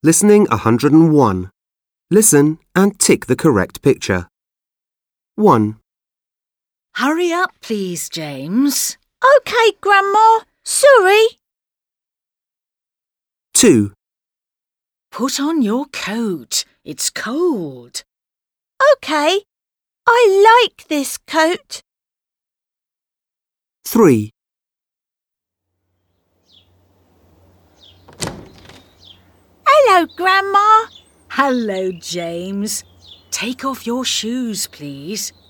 Listening 101. Listen and tick the correct picture. 1, Hurry up, please, James. OK, Grandma. Sorry. 2, Put on your coat. It's cold. OK. I like this coat. 3, Hello, Grandma. Hello, James. Take off your shoes, please.